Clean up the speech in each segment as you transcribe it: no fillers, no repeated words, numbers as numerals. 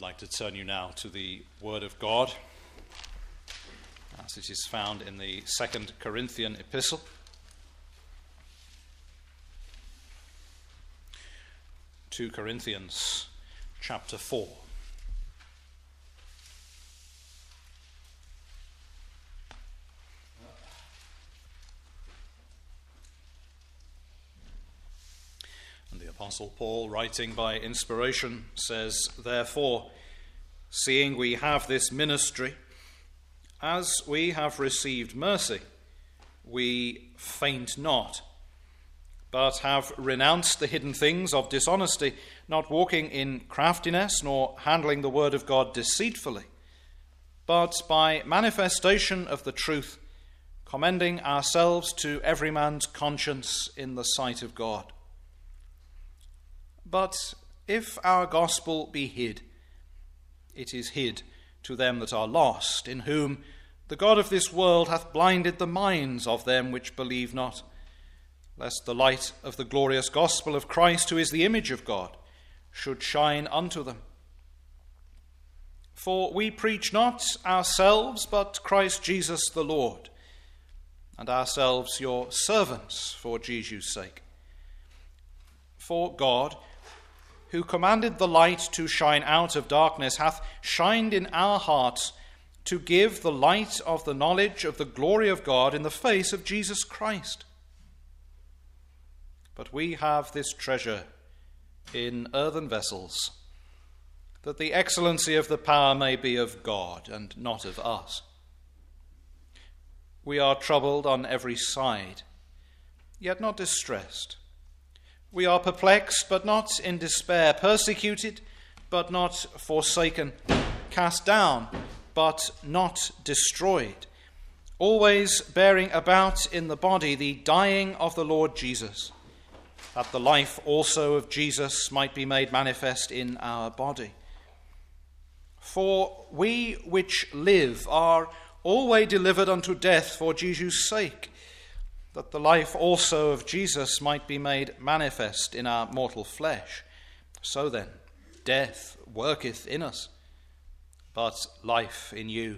like to turn you now to the Word of God, as it is found in the 2 Corinthian epistle. Two Corinthians chapter 4. And the Apostle Paul, writing by inspiration, says, "Therefore, seeing we have this ministry, as we have received mercy, we faint not, but have renounced the hidden things of dishonesty, not walking in craftiness, nor handling the word of God deceitfully, but by manifestation of the truth, commending ourselves to every man's conscience in the sight of God. But if our gospel be hid, it is hid to them that are lost, in whom the God of this world hath blinded the minds of them which believe not, lest the light of the glorious gospel of Christ, who is the image of God, should shine unto them. For we preach not ourselves, but Christ Jesus the Lord, and ourselves your servants for Jesus' sake. For God, who commanded the light to shine out of darkness, hath shined in our hearts to give the light of the knowledge of the glory of God in the face of Jesus Christ. But we have this treasure in earthen vessels, that the excellency of the power may be of God and not of us. We are troubled on every side, yet not distressed. We are perplexed, but not in despair, persecuted, but not forsaken, cast down, but not destroyed, always bearing about in the body the dying of the Lord Jesus, that the life also of Jesus might be made manifest in our body. For we which live are always delivered unto death for Jesus' sake, that the life also of Jesus might be made manifest in our mortal flesh. So then, death worketh in us, but life in you.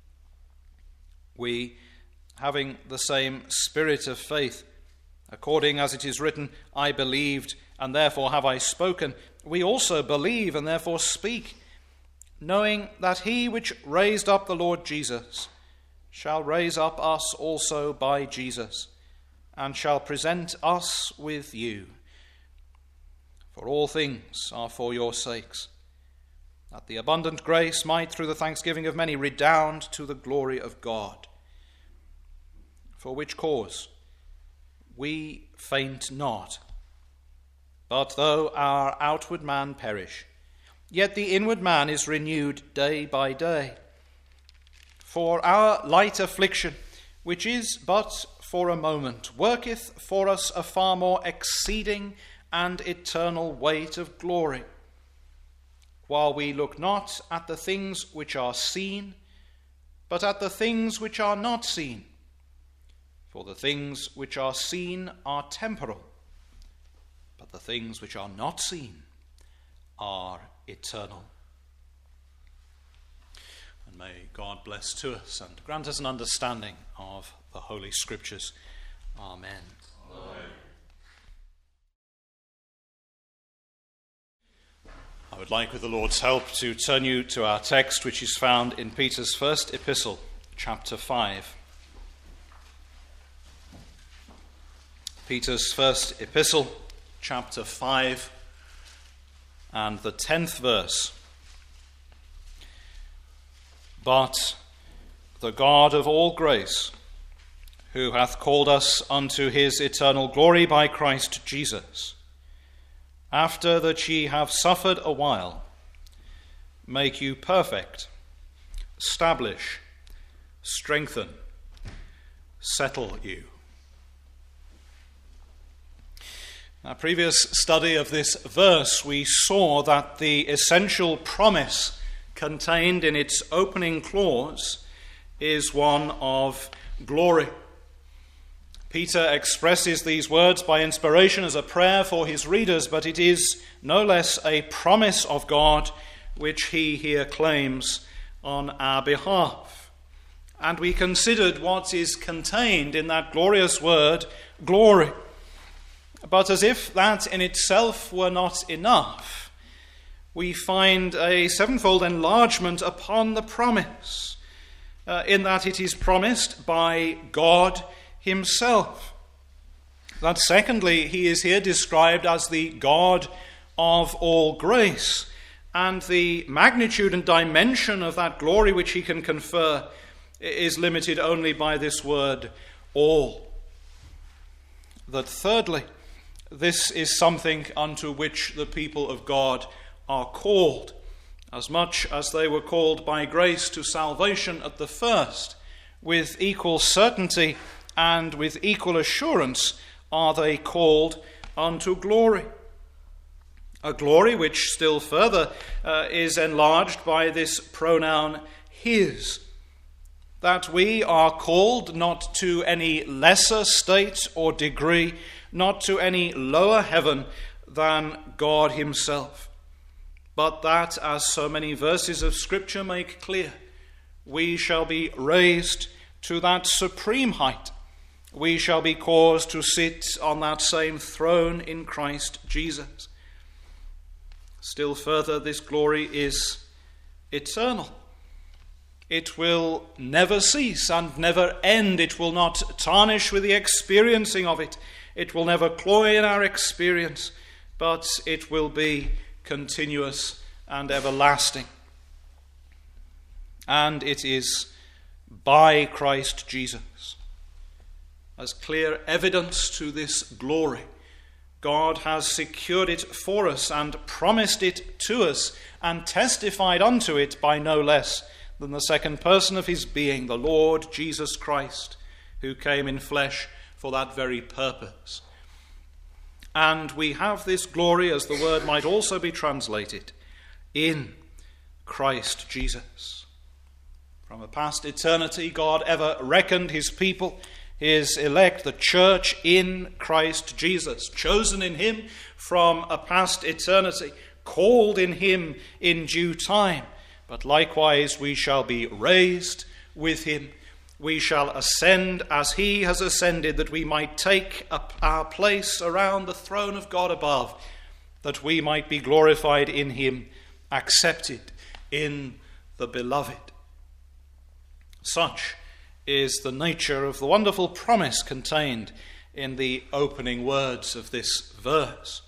We, having the same spirit of faith, according as it is written, I believed, and therefore have I spoken, we also believe, and therefore speak, knowing that he which raised up the Lord Jesus shall raise up us also by Jesus, and shall present us with you. For all things are for your sakes, that the abundant grace might through the thanksgiving of many redound to the glory of God. For which cause we faint not, but though our outward man perish, yet the inward man is renewed day by day. For our light affliction, which is but for a moment, worketh for us a far more exceeding and eternal weight of glory, while we look not at the things which are seen, but at the things which are not seen. For the things which are seen are temporal, but the things which are not seen are eternal." And may God bless to us and grant us an understanding of the Holy Scriptures. Amen. Amen. I would like, with the Lord's help, to turn you to our text, which is found in Peter's first epistle, chapter 5. Peter's first epistle, chapter 5, and the 10th verse. "But the God of all grace, who hath called us unto his eternal glory by Christ Jesus, after that ye have suffered a while, make you perfect, establish, strengthen, settle you." In our previous study of this verse, we saw that the essential promise contained in its opening clause is one of glory. Peter expresses these words by inspiration as a prayer for his readers, but it is no less a promise of God which he here claims on our behalf. And we considered what is contained in that glorious word, glory. But as if that in itself were not enough, we find a sevenfold enlargement upon the promise, in that it is promised by God himself. That secondly, he is here described as the God of all grace, and the magnitude and dimension of that glory which he can confer is limited only by this word, all. That thirdly, this is something unto which the people of God are called, as much as they were called by grace to salvation at the first. With equal certainty and with equal assurance are they called unto glory. A glory which still further is enlarged by this pronoun his. That we are called not to any lesser state or degree, not to any lower heaven than God himself, but that, as so many verses of Scripture make clear, we shall be raised to that supreme height. We shall be caused to sit on that same throne in Christ Jesus. Still further, this glory is eternal. It will never cease and never end. It will not tarnish with the experiencing of it. It will never cloy in our experience, but it will be continuous and everlasting. And it is by Christ Jesus. As clear evidence to this glory, God has secured it for us and promised it to us and testified unto it by no less than the second person of his being, the Lord Jesus Christ, who came in flesh for that very purpose. And we have this glory, as the word might also be translated, in Christ Jesus. From a past eternity, God ever reckoned his people, his elect, the church, in Christ Jesus, chosen in him from a past eternity, called in him in due time. But likewise we shall be raised with him. We shall ascend as he has ascended, that we might take up our place around the throne of God above, that we might be glorified in him, accepted in the beloved. Such is the nature of the wonderful promise contained in the opening words of this verse.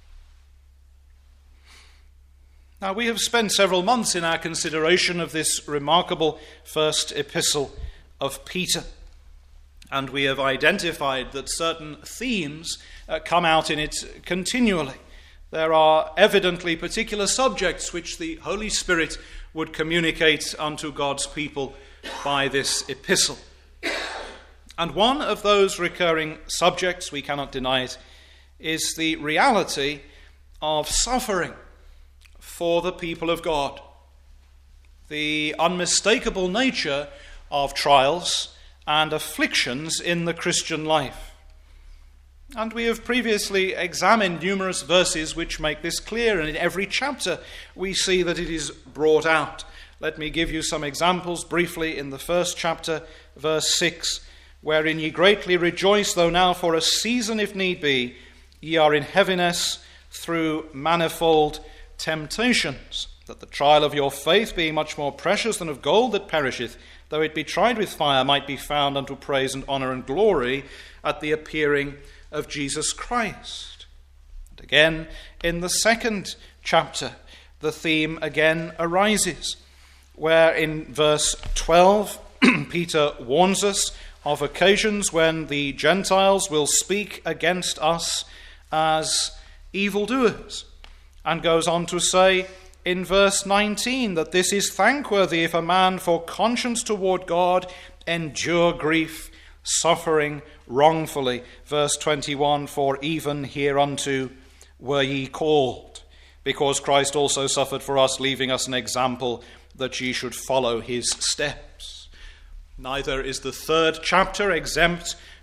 Now, we have spent several months in our consideration of this remarkable first epistle of Peter, and we have identified that certain themes come out in it continually. There are evidently particular subjects which the Holy Spirit would communicate unto God's people by this epistle. And one of those recurring subjects, we cannot deny it, is the reality of suffering for the people of God. The unmistakable nature of trials and afflictions in the Christian life. And we have previously examined numerous verses which make this clear, and in every chapter we see that it is brought out. Let me give you some examples briefly in the first chapter, verse 6, wherein ye greatly rejoice, though now for a season, if need be, ye are in heaviness through manifold temptations, that the trial of your faith, being much more precious than of gold that perisheth, though it be tried with fire, might be found unto praise and honour and glory at the appearing of Jesus Christ. And again, in the second chapter, the theme again arises, where in verse 12, Peter warns us of occasions when the Gentiles will speak against us as evildoers, and goes on to say in verse 19 that this is thankworthy if a man for conscience toward God endure grief, suffering wrongfully. Verse 21, for even hereunto were ye called, because Christ also suffered for us, leaving us an example that ye should follow his steps. Neither is the third chapter exempt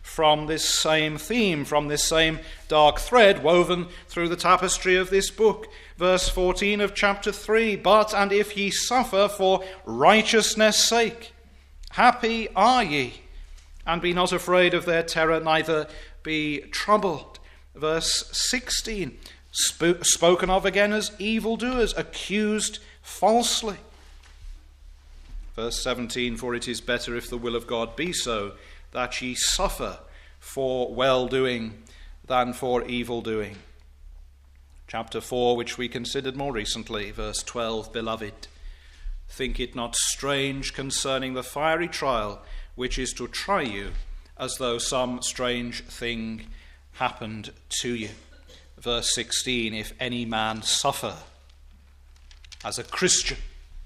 from this same theme, from this same dark thread woven through the tapestry of this book. Verse 14 of chapter 3, "But, and if ye suffer for righteousness' sake, happy are ye, and be not afraid of their terror, neither be troubled." Verse 16, spoken of again as evildoers, accused falsely. Verse 17, "For it is better if the will of God be so, that ye suffer for well-doing than for evil-doing." Chapter 4, which we considered more recently, verse 12, "Beloved, think it not strange concerning the fiery trial which is to try you, as though some strange thing happened to you." Verse 16, "If any man suffer as a Christian."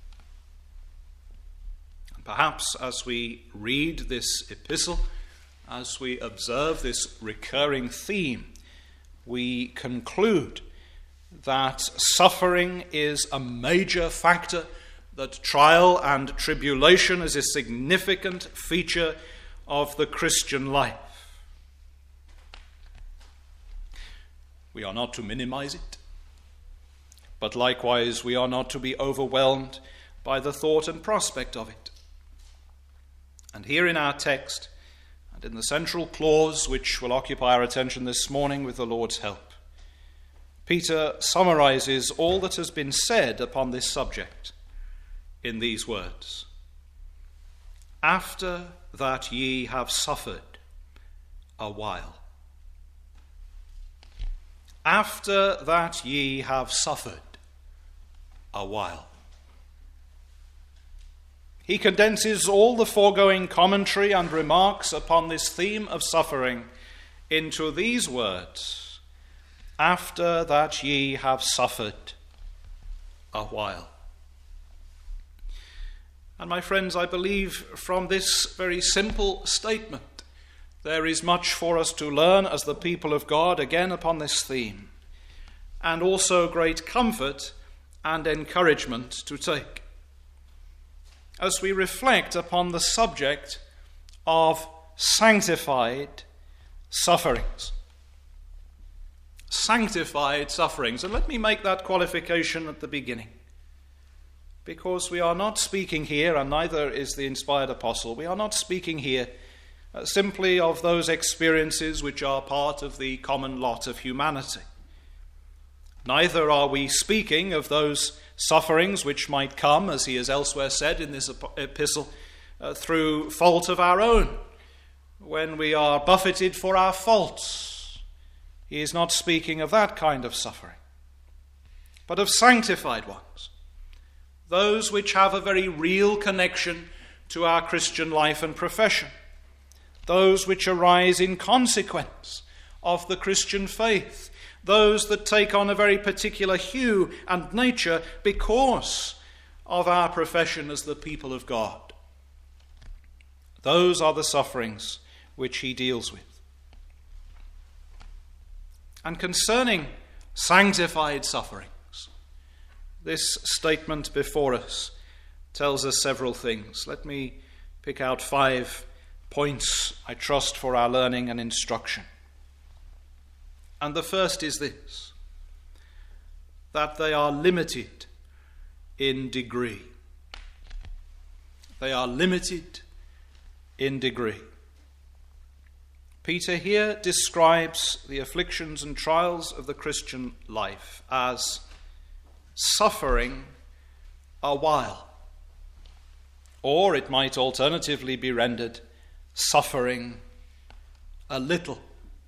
And perhaps as we read this epistle, as we observe this recurring theme, we conclude that suffering is a major factor, that trial and tribulation is a significant feature of the Christian life. We are not to minimize it, but likewise we are not to be overwhelmed by the thought and prospect of it. And here in our text, and in the central clause which will occupy our attention this morning with the Lord's help, Peter summarizes all that has been said upon this subject in these words: "After that ye have suffered a while." After that ye have suffered a while. He condenses all the foregoing commentary and remarks upon this theme of suffering into these words: "After that ye have suffered a while." And my friends, I believe from this very simple statement there is much for us to learn as the people of God again upon this theme, and also great comfort and encouragement to take as we reflect upon the subject of sanctified sufferings. Sanctified sufferings. And let me make that qualification at the beginning, because we are not speaking here, and neither is the inspired apostle, we are not speaking here simply of those experiences which are part of the common lot of humanity. Neither are we speaking of those sufferings which might come, as he has elsewhere said in this epistle, through fault of our own, when we are buffeted for our faults. He is not speaking of that kind of suffering, but of sanctified ones, those which have a very real connection to our Christian life and profession, those which arise in consequence of the Christian faith, those that take on a very particular hue and nature because of our profession as the people of God. Those are the sufferings which he deals with. And concerning sanctified sufferings, this statement before us tells us several things. Let me pick out 5 points, I trust, for our learning and instruction. And the first is this: that they are limited in degree. They are limited in degree. Peter here describes the afflictions and trials of the Christian life as suffering a while. Or it might alternatively be rendered suffering a little.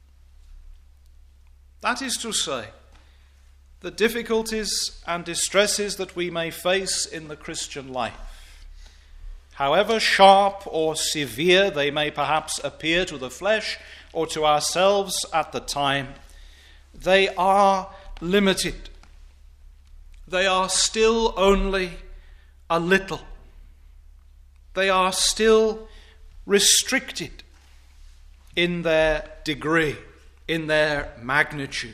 That is to say, the difficulties and distresses that we may face in the Christian life, however sharp or severe they may perhaps appear to the flesh or to ourselves at the time, they are limited. They are still only a little. They are still restricted in their degree, in their magnitude.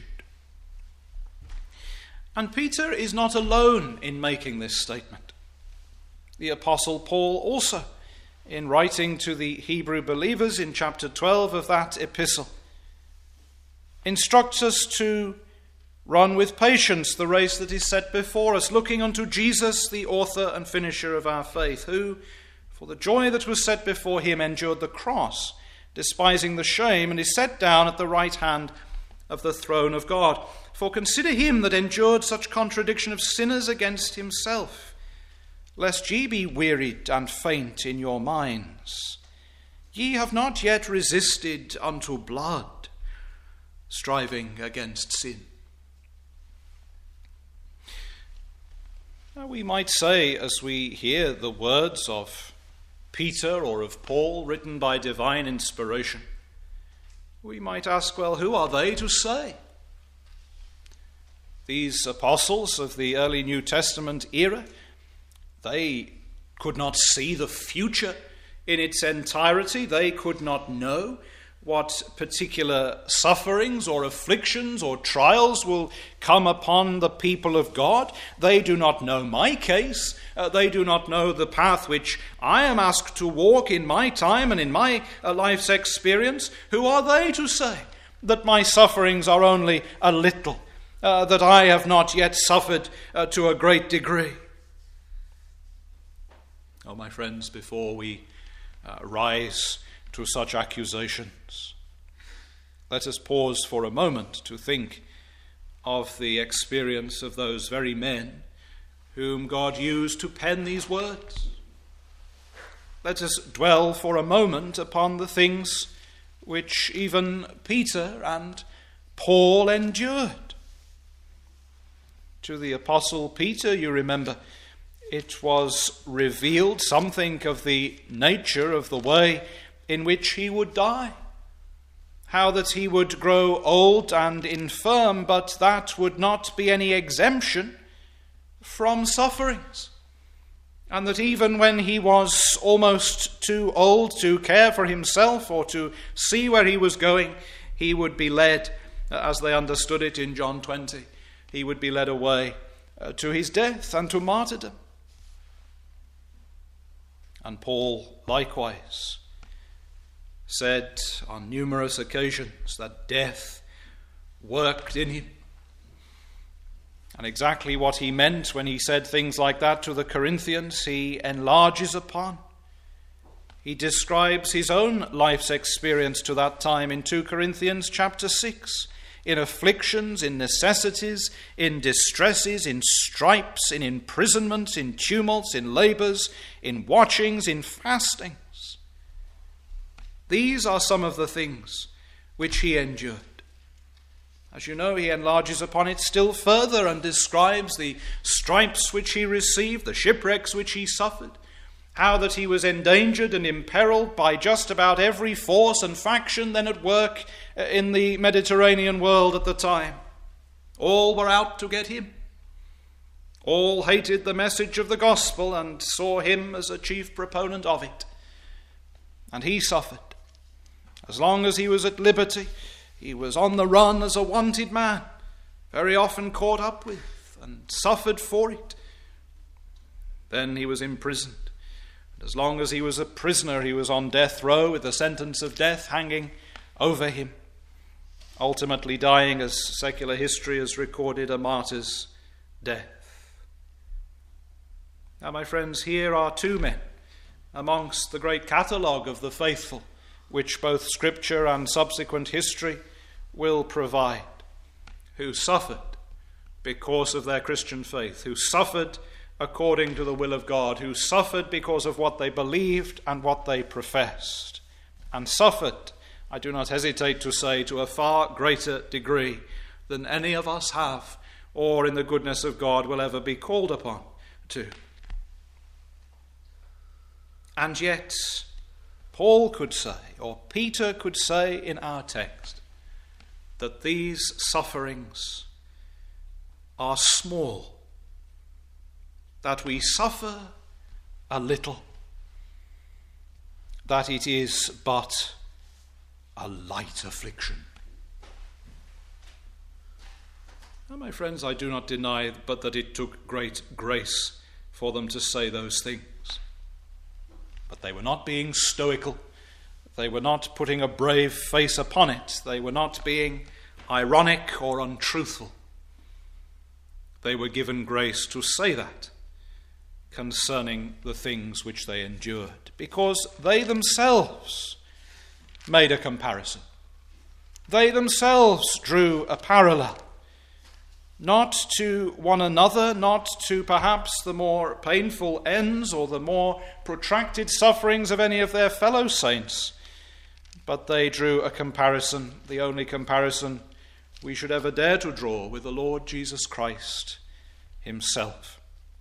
And Peter is not alone in making this statement. The Apostle Paul also in writing to the Hebrew believers in chapter 12 of that epistle, instructs us to run with patience the race that is set before us, looking unto Jesus, the author and finisher of our faith, who, for the joy that was set before him, endured the cross, despising the shame, and is set down at the right hand of the throne of God. For consider him that endured such contradiction of sinners against himself, lest ye be wearied and faint in your minds. Ye have not yet resisted unto blood, striving against sin. Now we might say, as we hear the words of Peter or of Paul written by divine inspiration, we might ask, well, who are they to say? These apostles of the early New Testament era, they could not see the future in its entirety. They could not know what particular sufferings or afflictions or trials will come upon the people of God. They do not know my case. They do not know the path which I am asked to walk in my time and in my life's experience. Who are they to say that my sufferings are only a little, that I have not yet suffered to a great degree? Oh, my friends, before we rise to such accusations, let us pause for a moment to think of the experience of those very men whom God used to pen these words. Let us dwell for a moment upon the things which even Peter and Paul endured. To the Apostle Peter, you remember, it was revealed something of the nature of the way in which he would die. How that he would grow old and infirm, but that would not be any exemption from sufferings. And that even when he was almost too old to care for himself or to see where he was going, he would be led, as they understood it in John 20, he would be led away to his death and to martyrdom. And Paul likewise said on numerous occasions that death worked in him. And exactly what he meant when he said things like that to the Corinthians, he enlarges upon. He describes his own life's experience to that time in 2 Corinthians chapter 6, in afflictions, in necessities, in distresses, in stripes, in imprisonments, in tumults, in labors, in watchings, in fasting. These are some of the things which he endured. As you know, he enlarges upon it still further and describes the stripes which he received, the shipwrecks which he suffered, how that he was endangered and imperiled by just about every force and faction then at work in the Mediterranean world at the time. All were out to get him. All hated the message of the gospel and saw him as a chief proponent of it. And he suffered. As long as he was at liberty, he was on the run as a wanted man, very often caught up with and suffered for it. Then he was imprisoned. And as long as he was a prisoner, he was on death row with the sentence of death hanging over him, ultimately dying, as secular history has recorded, a martyr's death. Now, my friends, here are two men amongst the great catalogue of the faithful, which both Scripture and subsequent history will provide, who suffered because of their Christian faith, who suffered according to the will of God, who suffered because of what they believed and what they professed, and suffered, I do not hesitate to say, to a far greater degree than any of us have, or in the goodness of God will ever be called upon to. And yet, Paul could say, or Peter could say in our text, that these sufferings are small, that we suffer a little, that it is but a light affliction. Now, my friends, I do not deny but that it took great grace for them to say those things. But they were not being stoical. They were not putting a brave face upon it. They were not being ironic or untruthful. They were given grace to say that concerning the things which they endured, because they themselves made a comparison. They themselves drew a parallel, not to one another, not to perhaps the more painful ends or the more protracted sufferings of any of their fellow saints, but they drew a comparison, the only comparison we should ever dare to draw, with the Lord Jesus Christ himself.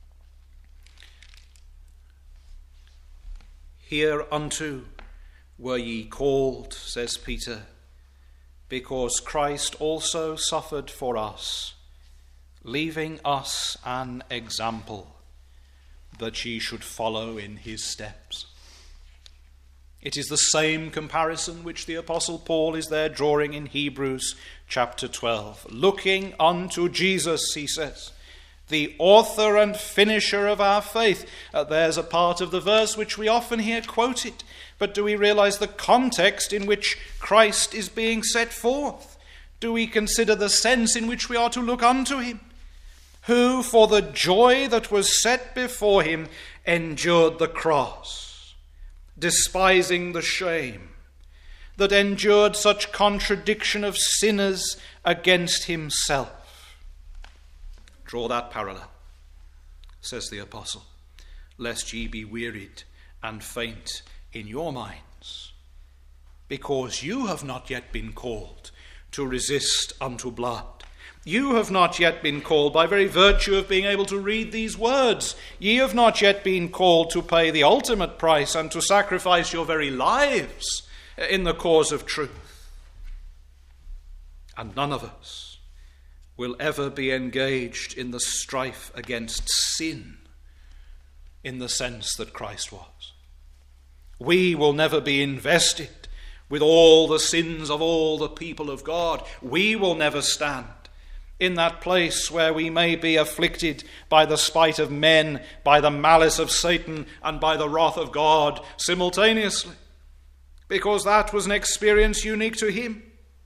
Hereunto were ye called, says Peter, because Christ also suffered for us, leaving us an example, that ye should follow in his steps. It is the same comparison which the Apostle Paul is there drawing in Hebrews chapter 12. Looking unto Jesus, he says, the author and finisher of our faith. There's a part of the verse which we often hear quoted, but do we realize the context in which Christ is being set forth? Do we consider the sense in which we are to look unto him? Who, for the joy that was set before him, endured the cross, despising the shame, that endured such contradiction of sinners against himself. Draw that parallel, says the apostle, lest ye be wearied and faint in your minds, because you have not yet been called to resist unto blood. You have not yet been called by very virtue of being able to read these words. Ye have not yet been called to pay the ultimate price and to sacrifice your very lives in the cause of truth. And none of us will ever be engaged in the strife against sin in the sense that Christ was. We will never be invested with all the sins of all the people of God. We will never stand in that place where we may be afflicted by the spite of men, by the malice of Satan, and by the wrath of God simultaneously, because that was an experience unique to him.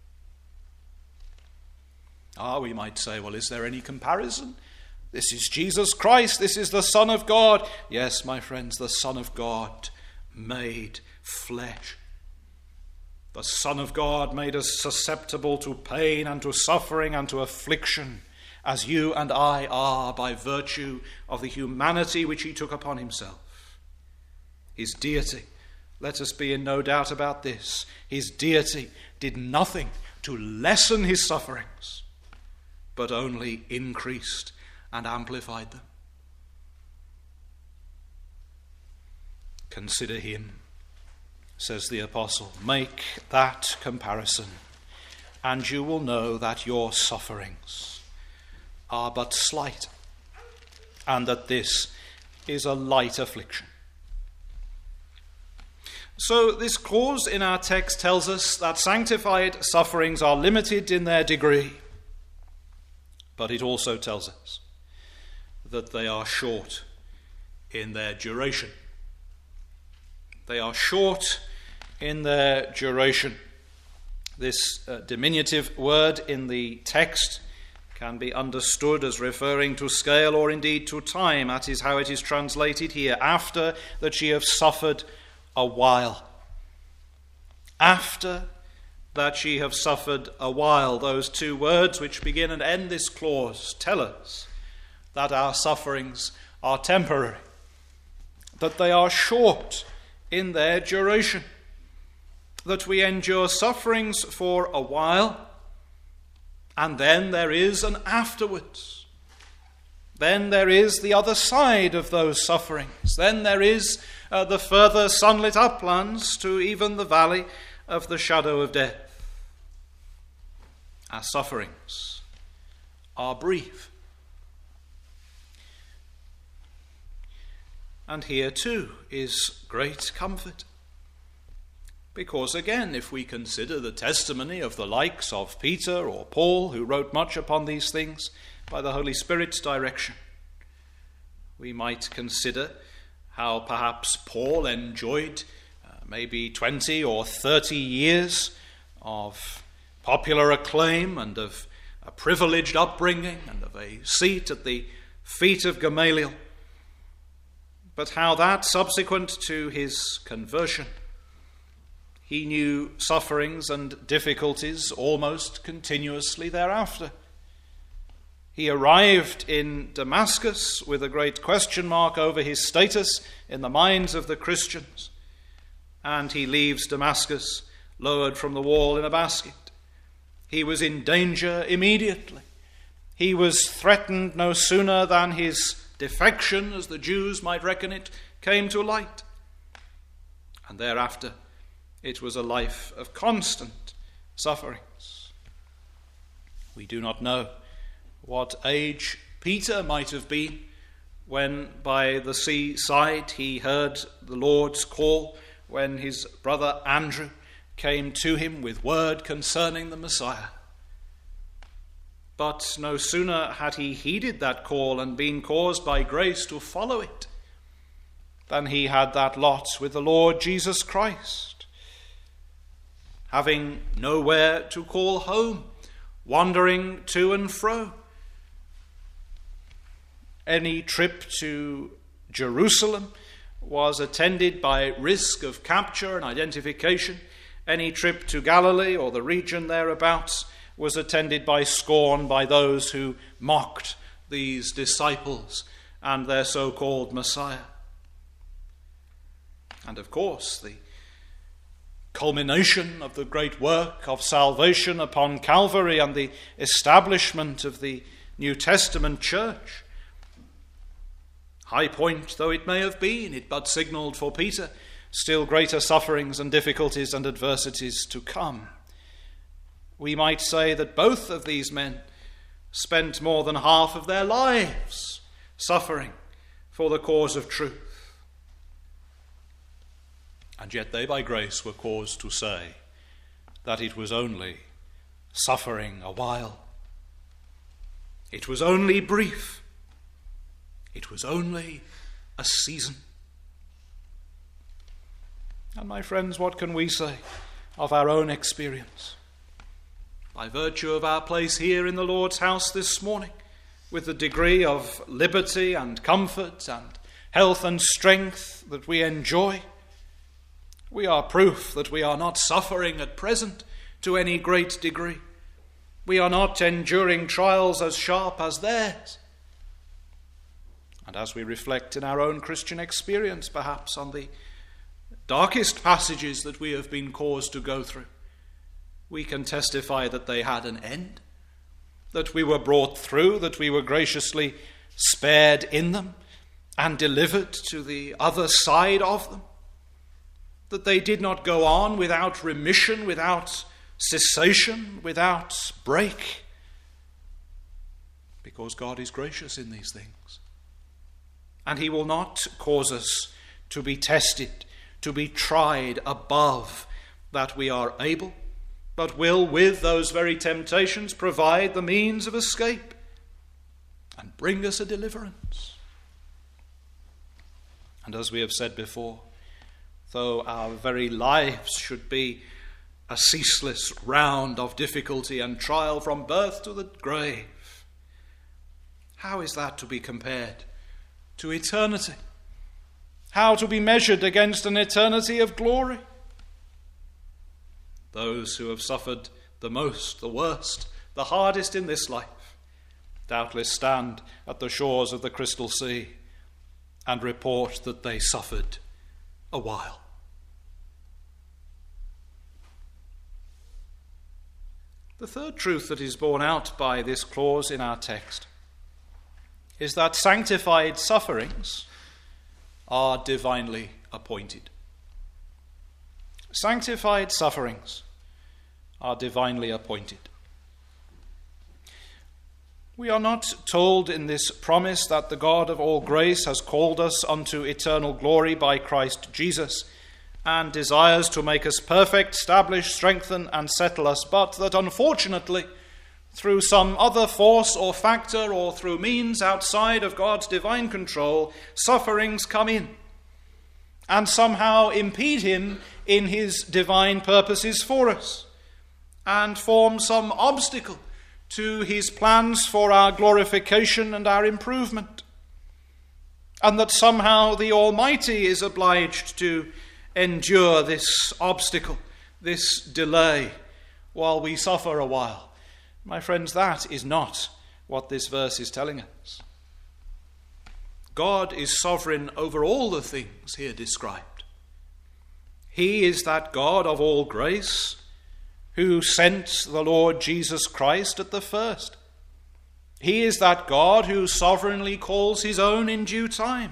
We might say, well, is there any comparison? This is Jesus Christ, this is the Son of God. Yes, my friends, the Son of God made flesh. The Son of God made us susceptible to pain and to suffering and to affliction, as you and I are by virtue of the humanity which he took upon himself. His deity, let us be in no doubt about this, his deity did nothing to lessen his sufferings, but only increased and amplified them. Consider him, says the apostle. Make that comparison, and you will know that your sufferings are but slight, and that this is a light affliction. So this clause in our text tells us that sanctified sufferings are limited in their degree, but it also tells us that they are short in their duration. They are short in their duration. This diminutive word in the text can be understood as referring to scale or indeed to time. That is how it is translated here. After that ye have suffered a while. After that ye have suffered a while. Those two words which begin and end this clause tell us that our sufferings are temporary, that they are short in their duration, that we endure sufferings for a while, and then there is an afterwards. Then there is the other side of those sufferings. Then there is the further sunlit uplands to even the valley of the shadow of death. Our sufferings are brief. And here too is great comfort. Because again, if we consider the testimony of the likes of Peter or Paul, who wrote much upon these things by the Holy Spirit's direction, we might consider how perhaps Paul enjoyed maybe 20 or 30 years of popular acclaim and of a privileged upbringing and of a seat at the feet of Gamaliel. But how that, subsequent to his conversion, he knew sufferings and difficulties almost continuously thereafter. He arrived in Damascus with a great question mark over his status in the minds of the Christians, and he leaves Damascus lowered from the wall in a basket. He was in danger immediately. He was threatened no sooner than his defection, as the Jews might reckon it, came to light. And thereafter, it was a life of constant sufferings. We do not know what age Peter might have been when by the seaside he heard the Lord's call, when his brother Andrew came to him with word concerning the Messiah. But no sooner had he heeded that call and been caused by grace to follow it, than he had that lot with the Lord Jesus Christ. Having nowhere to call home, wandering to and fro. Any trip to Jerusalem was attended by risk of capture and identification. Any trip to Galilee or the region thereabouts was attended by scorn by those who mocked these disciples and their so-called Messiah. And of course, the culmination of the great work of salvation upon Calvary and the establishment of the New Testament church, high point though it may have been, it but signalled for Peter still greater sufferings and difficulties and adversities to come. We might say that both of these men spent more than half of their lives suffering for the cause of truth. And yet they by grace were caused to say that it was only suffering a while. It was only brief. It was only a season. And my friends, what can we say of our own experience? By virtue of our place here in the Lord's house this morning, with the degree of liberty and comfort and health and strength that we enjoy, we are proof that we are not suffering at present to any great degree. We are not enduring trials as sharp as theirs. And as we reflect in our own Christian experience, perhaps on the darkest passages that we have been caused to go through, we can testify that they had an end, that we were brought through, that we were graciously spared in them and delivered to the other side of them, that they did not go on without remission, without cessation, without break, because God is gracious in these things. And he will not cause us to be tested, to be tried above that we are able, but will, with those very temptations, provide the means of escape and bring us a deliverance. And as we have said before, though our very lives should be a ceaseless round of difficulty and trial from birth to the grave, how is that to be compared to eternity? How to be measured against an eternity of glory? Those who have suffered the most, the worst, the hardest in this life, doubtless stand at the shores of the crystal sea and report that they suffered a while. The third truth that is borne out by this clause in our text is that sanctified sufferings are divinely appointed. Sanctified sufferings are divinely appointed. We are not told in this promise that the God of all grace has called us unto eternal glory by Christ Jesus and desires to make us perfect, establish, strengthen, and settle us, but that unfortunately, through some other force or factor or through means outside of God's divine control, sufferings come in and somehow impede him in his divine purposes for us, and form some obstacle to his plans for our glorification and our improvement, and that somehow the Almighty is obliged to endure this obstacle, this delay, while we suffer a while. My friends, that is not what this verse is telling us. God is sovereign over all the things here described. He is that God of all grace who sent the Lord Jesus Christ at the first. He is that God who sovereignly calls his own in due time.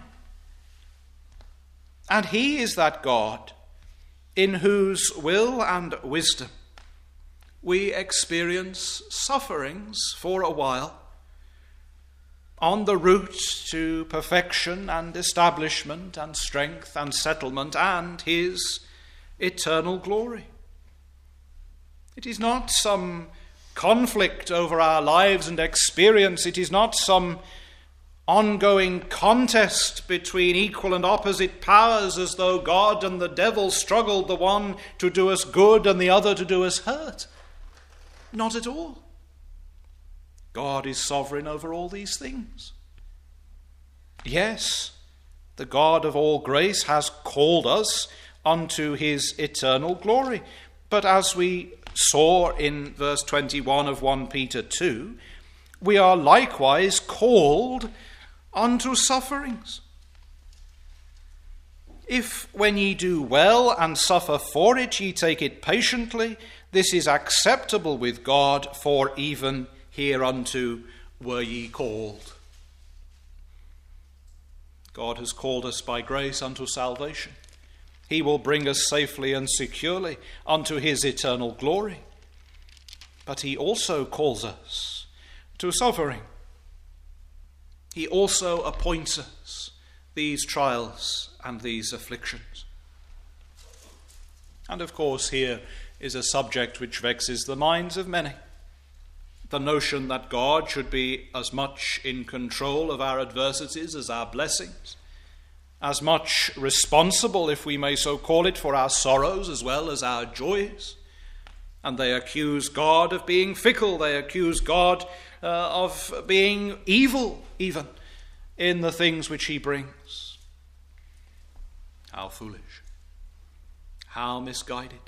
And he is that God in whose will and wisdom we experience sufferings for a while on the route to perfection and establishment and strength and settlement and his eternal glory. It is not some conflict over our lives and experience. It is not some ongoing contest between equal and opposite powers, as though God and the devil struggled, the one to do us good and the other to do us hurt. Not at all. God is sovereign over all these things. Yes, the God of all grace has called us unto his eternal glory. But as we saw in verse 21 of 1 Peter 2, we are likewise called unto sufferings. If when ye do well and suffer for it, ye take it patiently, this is acceptable with God, for even hereunto were ye called. God has called us by grace unto salvation. He will bring us safely and securely unto his eternal glory. But he also calls us to suffering. He also appoints us these trials and these afflictions. And of course, here is a subject which vexes the minds of many. The notion that God should be as much in control of our adversities as our blessings, as much responsible, if we may so call it, for our sorrows as well as our joys. And they accuse God of being fickle. They accuse God of being evil, even, in the things which he brings. How foolish. How misguided.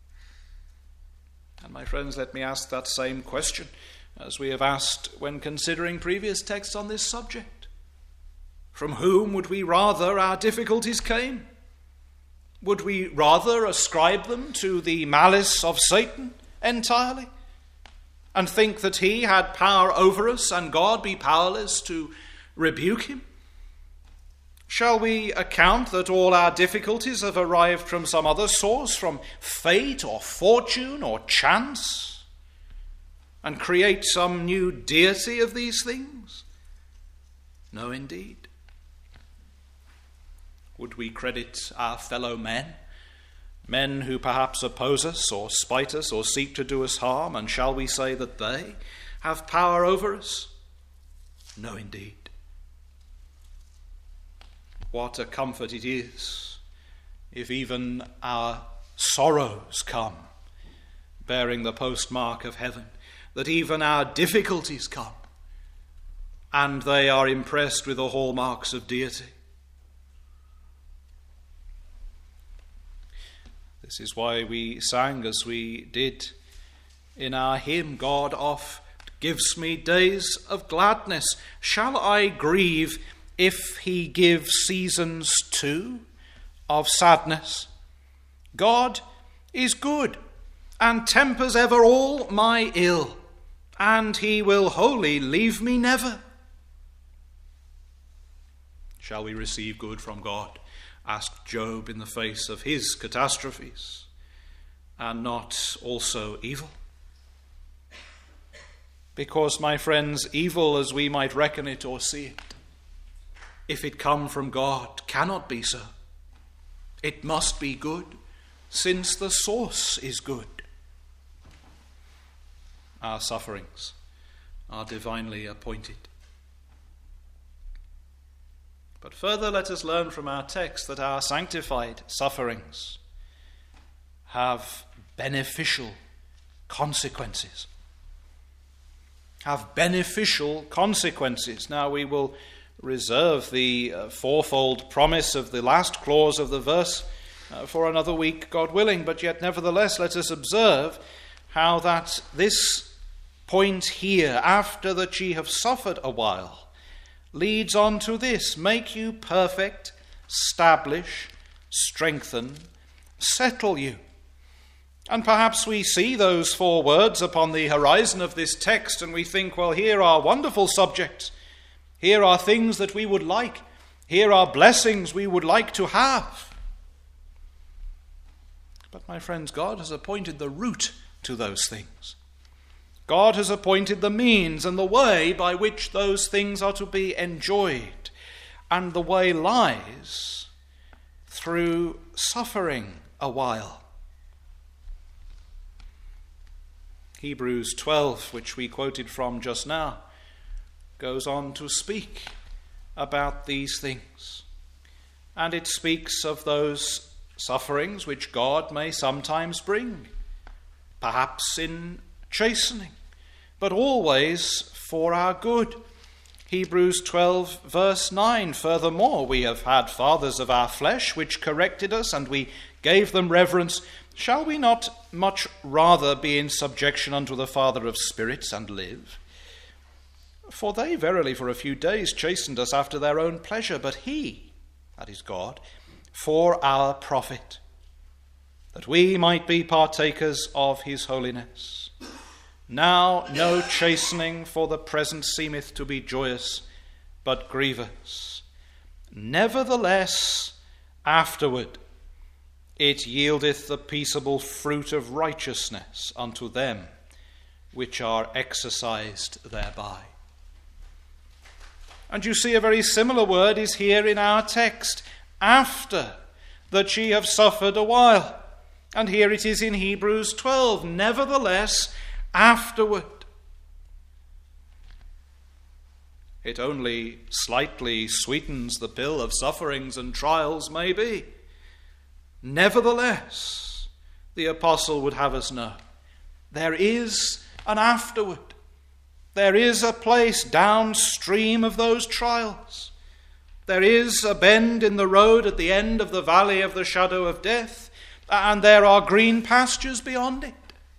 And my friends, let me ask that same question as we have asked when considering previous texts on this subject. From whom would we rather our difficulties came? Would we rather ascribe them to the malice of Satan entirely, and think that he had power over us and God be powerless to rebuke him? Shall we account that all our difficulties have arrived from some other source, from fate or fortune or chance, and create some new deity of these things? No, indeed. Would we credit our fellow men, men who perhaps oppose us or spite us or seek to do us harm, and shall we say that they have power over us? No, indeed. What a comfort it is if even our sorrows come bearing the postmark of heaven, that even our difficulties come and they are impressed with the hallmarks of deity. This is why we sang as we did in our hymn, God oft gives me days of gladness. Shall I grieve if he gives seasons too of sadness? God is good and tempers ever all my ill, and he will wholly leave me never. Shall we receive good from God? Asked Job in the face of his catastrophes, and not also evil? Because, my friends, evil as we might reckon it or see it, if it come from God, cannot be so. It must be good, since the source is good. Our sufferings are divinely appointed. But further, let us learn from our text that our sanctified sufferings have beneficial consequences. Have beneficial consequences. Now we will reserve the fourfold promise of the last clause of the verse for another week, God willing, but yet nevertheless let us observe how that this point here, after that ye have suffered a while, leads on to this: make you perfect, establish, strengthen, settle you. And perhaps we see those four words upon the horizon of this text and we think, well, here are wonderful subjects. Here are things that we would like. Here are blessings we would like to have. But my friends, God has appointed the route to those things. God has appointed the means and the way by which those things are to be enjoyed. And the way lies through suffering a while. Hebrews 12, which we quoted from just now, goes on to speak about these things. And it speaks of those sufferings which God may sometimes bring, perhaps in chastening, but always for our good. Hebrews 12, verse 9, furthermore, we have had fathers of our flesh which corrected us, and we gave them reverence. Shall we not much rather be in subjection unto the Father of spirits and live? For they verily for a few days chastened us after their own pleasure, but he, that is God, for our profit, that we might be partakers of his holiness. Now no chastening for the present seemeth to be joyous, but grievous. Nevertheless, afterward it yieldeth the peaceable fruit of righteousness unto them which are exercised thereby. And you see a very similar word is here in our text, after that ye have suffered a while. And here it is in Hebrews 12, nevertheless, afterward. It only slightly sweetens the pill of sufferings and trials, maybe. Nevertheless, the apostle would have us know, there is an afterward. There is a place downstream of those trials. There is a bend in the road at the end of the valley of the shadow of death, and there are green pastures beyond it.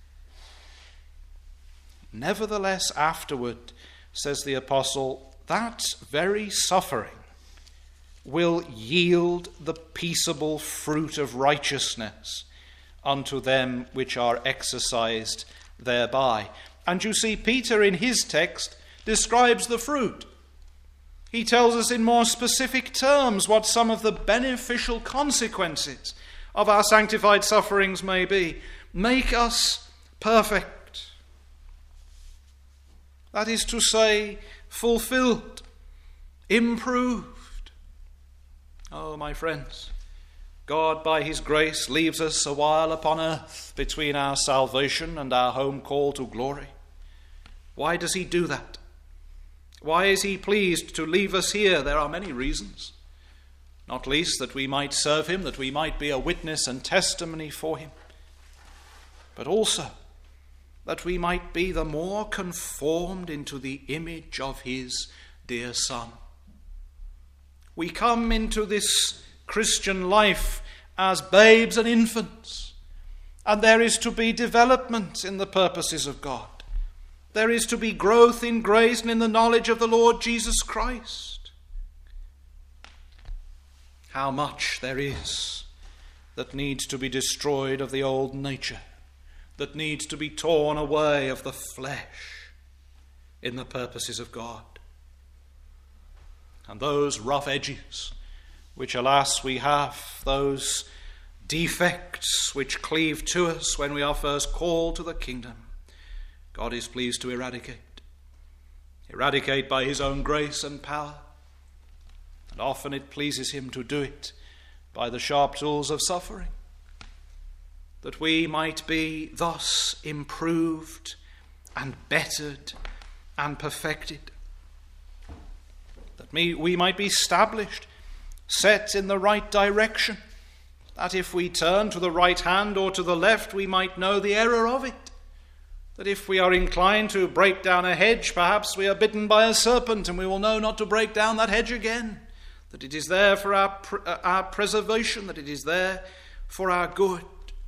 Nevertheless, afterward, says the apostle, that very suffering will yield the peaceable fruit of righteousness unto them which are exercised thereby. And you see, Peter in his text describes the fruit. He tells us in more specific terms what some of the beneficial consequences of our sanctified sufferings may be. Make us perfect. That is to say, fulfilled, improved. Oh, my friends, God by his grace leaves us a while upon earth between our salvation and our home call to glory. Why does he do that? Why is he pleased to leave us here? There are many reasons. Not least that we might serve him, that we might be a witness and testimony for him. But also that we might be the more conformed into the image of his dear Son. We come into this Christian life as babes and infants, and there is to be development in the purposes of God. There is to be growth in grace and in the knowledge of the Lord Jesus Christ. How much there is that needs to be destroyed of the old nature, that needs to be torn away of the flesh in the purposes of God. And those rough edges, which alas we have, those defects which cleave to us when we are first called to the kingdom, God is pleased to eradicate. Eradicate by his own grace and power. And often it pleases him to do it by the sharp tools of suffering, that we might be thus improved and bettered and perfected, that we might be established set in the right direction, that if we turn to the right hand or to the left, we might know the error of it, that if we are inclined to break down a hedge, perhaps we are bitten by a serpent, and we will know not to break down that hedge again, that it is there for our preservation, that it is there for our good,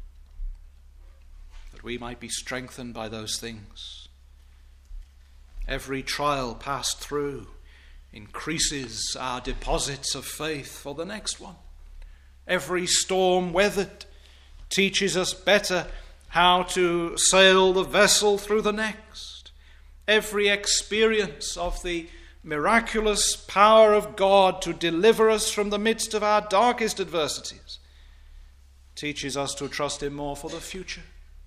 that we might be strengthened by those things. Every trial passed through increases our deposits of faith for the next one. Every storm weathered teaches us better how to sail the vessel through the next. Every experience of the miraculous power of God to deliver us from the midst of our darkest adversities teaches us to trust him more for the future.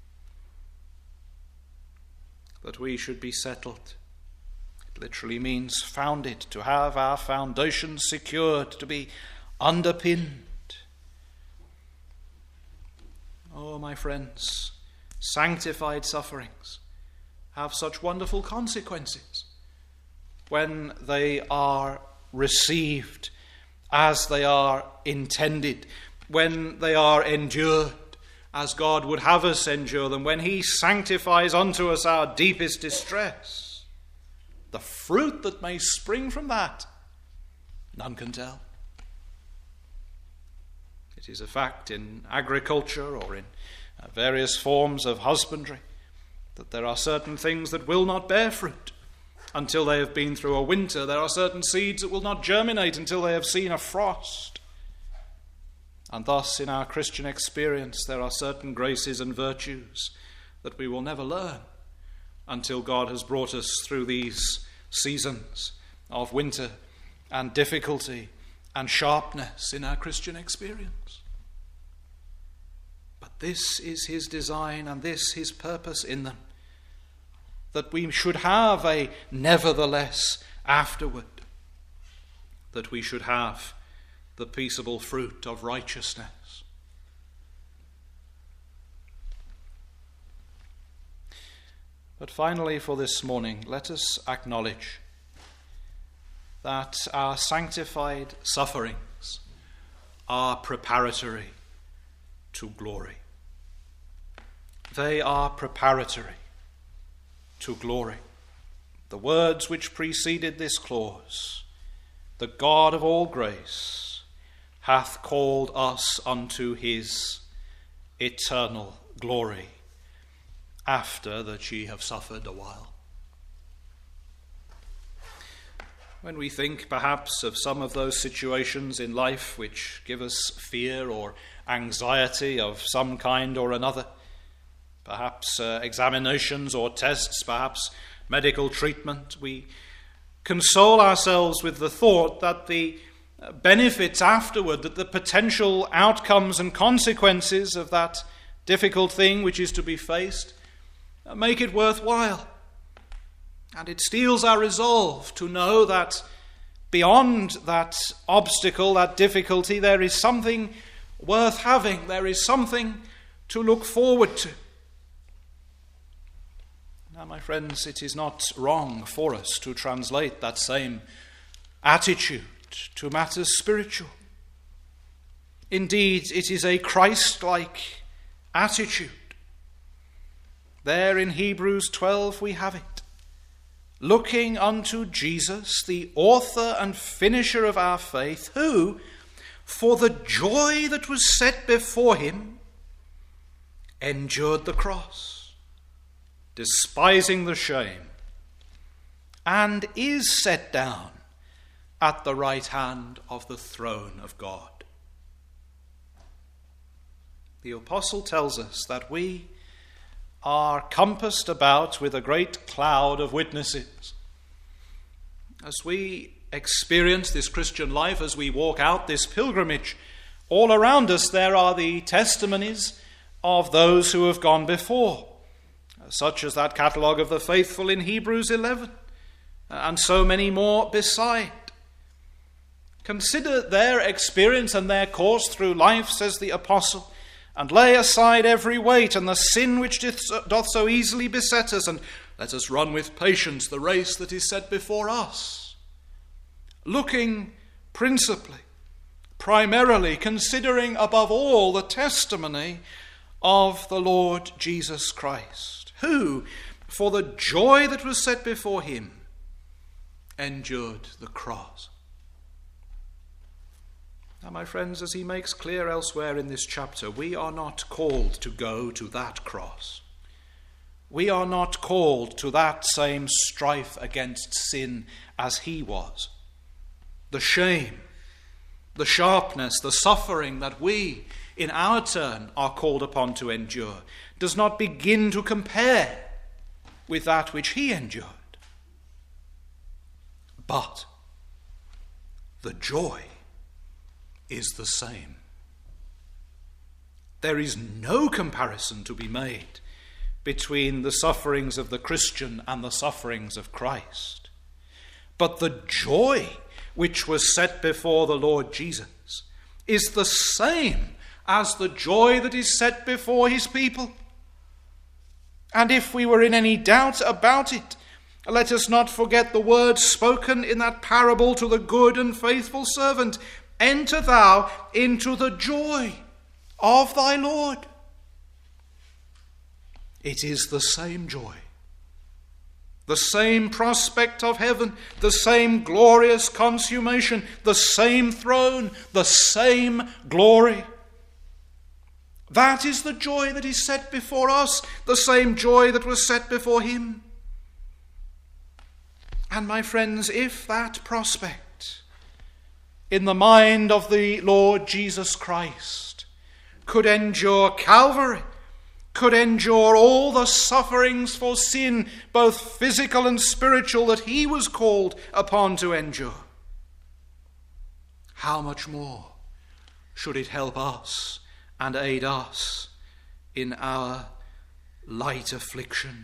That we should be settled. It literally means founded, to have our foundations secured, to be underpinned. Oh, my friends, sanctified sufferings have such wonderful consequences when they are received as they are intended, when they are endured as God would have us endure them, when he sanctifies unto us our deepest distress. The fruit that may spring from that, none can tell. It is a fact in agriculture or in various forms of husbandry that there are certain things that will not bear fruit until they have been through a winter. There are certain seeds that will not germinate until they have seen a frost. And thus, in our Christian experience, there are certain graces and virtues that we will never learn until God has brought us through these seasons of winter and difficulty and sharpness in our Christian experience. But this is his design and this his purpose in them, that we should have a nevertheless afterward, that we should have the peaceable fruit of righteousness. But finally, for this morning, let us acknowledge that our sanctified sufferings are preparatory to glory. They are preparatory to glory. The words which preceded this clause, the God of all grace hath called us unto his eternal glory, after that ye have suffered a while. When we think perhaps of some of those situations in life which give us fear or anxiety of some kind or another, perhaps examinations or tests, perhaps medical treatment, we console ourselves with the thought that the benefits afterward, that the potential outcomes and consequences of that difficult thing which is to be faced make it worthwhile. And it steels our resolve to know that beyond that obstacle, that difficulty, there is something worth having. There is something to look forward to. Now, my friends, it is not wrong for us to translate that same attitude to matters spiritual. Indeed, it is a Christ-like attitude. There in Hebrews 12 we have it. Looking unto Jesus, the author and finisher of our faith, who, for the joy that was set before him, endured the cross, despising the shame, and is set down at the right hand of the throne of God. The apostle tells us that we are compassed about with a great cloud of witnesses. As we experience this Christian life, as we walk out this pilgrimage, all around us there are the testimonies of those who have gone before, such as that catalogue of the faithful in Hebrews 11, and so many more beside. Consider their experience and their course through life, says the apostle, and lay aside every weight and the sin which doth so easily beset us, and let us run with patience the race that is set before us, looking principally primarily considering above all the testimony of the Lord Jesus Christ, who, for the joy that was set before him, endured the cross. Now, my friends, as he makes clear elsewhere in this chapter, we are not called to go to that cross. We are not called to that same strife against sin as he was. The shame, the sharpness, the suffering that we, in our turn, are called upon to endure does not begin to compare with that which he endured. But the joy is the same. There is no comparison to be made between the sufferings of the Christian and the sufferings of Christ. But the joy which was set before the Lord Jesus is the same as the joy that is set before his people. And if we were in any doubt about it, let us not forget the words spoken in that parable to the good and faithful servant. Enter thou into the joy of thy Lord. It is the same joy, the same prospect of heaven, the same glorious consummation, the same throne, the same glory. That is the joy that is set before us, the same joy that was set before him. And my friends, if that prospect in the mind of the Lord Jesus Christ could endure Calvary, could endure all the sufferings for sin, both physical and spiritual, that he was called upon to endure, how much more should it help us and aid us in our light affliction?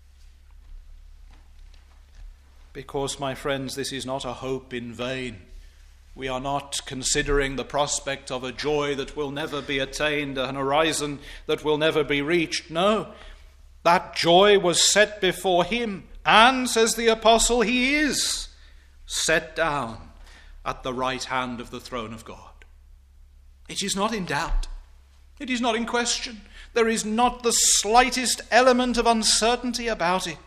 Because, my friends, this is not a hope in vain. We are not considering the prospect of a joy that will never be attained, an horizon that will never be reached. No, that joy was set before him, and, says the apostle, he is set down at the right hand of the throne of God. It is not in doubt. It is not in question. There is not the slightest element of uncertainty about it.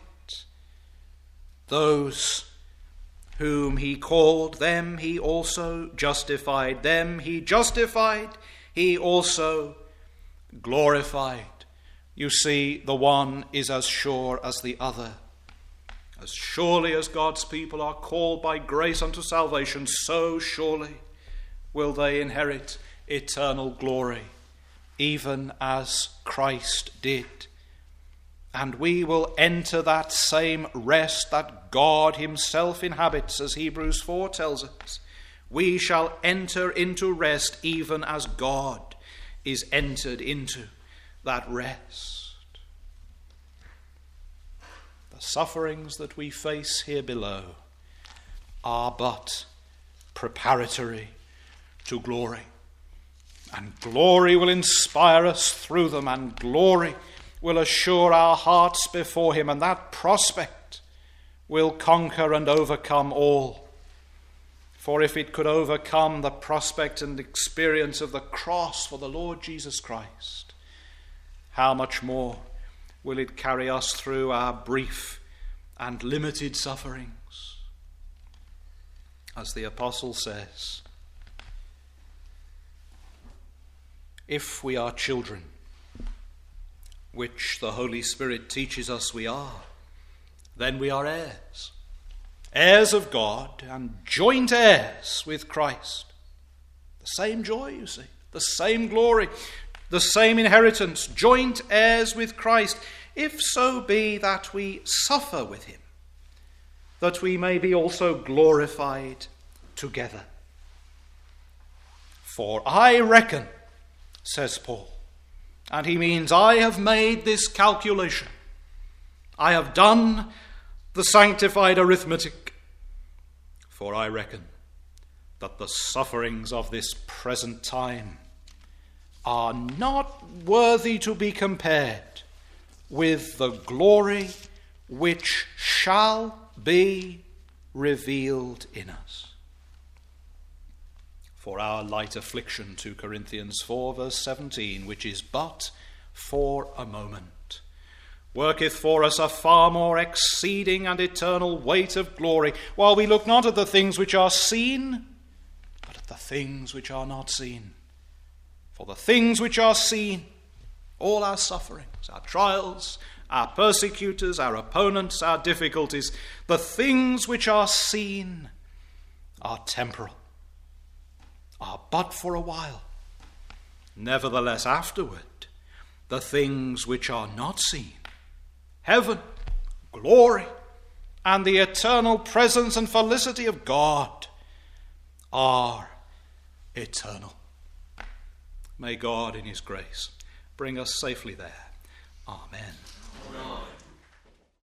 Those whom he called, them he also justified. Them he justified, he also glorified. You see, the one is as sure as the other. As surely as God's people are called by grace unto salvation, so surely will they inherit eternal glory, even as Christ did. And we will enter that same rest that God himself inhabits, as Hebrews 4 tells us. We shall enter into rest even as God is entered into that rest. The sufferings that we face here below are but preparatory to glory. And glory will inspire us through them, and glory will assure our hearts before him, and that prospect will conquer and overcome all. For if it could overcome the prospect and experience of the cross for the Lord Jesus Christ, how much more will it carry us through our brief and limited sufferings? As the apostle says, if we are children, which the Holy Spirit teaches us we are, then we are heirs, heirs of God and joint heirs with Christ. The same joy, you see, the same glory, the same inheritance, joint heirs with Christ, if so be that we suffer with him, that we may be also glorified together. For I reckon, says Paul, and he means, I have made this calculation. I have done the sanctified arithmetic. For I reckon that the sufferings of this present time are not worthy to be compared with the glory which shall be revealed in us. for our light affliction, 2 Corinthians 4 verse 17, which is but for a moment, worketh for us a far more exceeding and eternal weight of glory, while we look not at the things which are seen, but at the things which are not seen. For the things which are seen, all our sufferings, our trials, our persecutors, our opponents, our difficulties, the things which are seen are temporal, are but for a while. Nevertheless, afterward, the things which are not seen, heaven, glory, and the eternal presence and felicity of God are eternal. May God in his grace bring us safely there. Amen.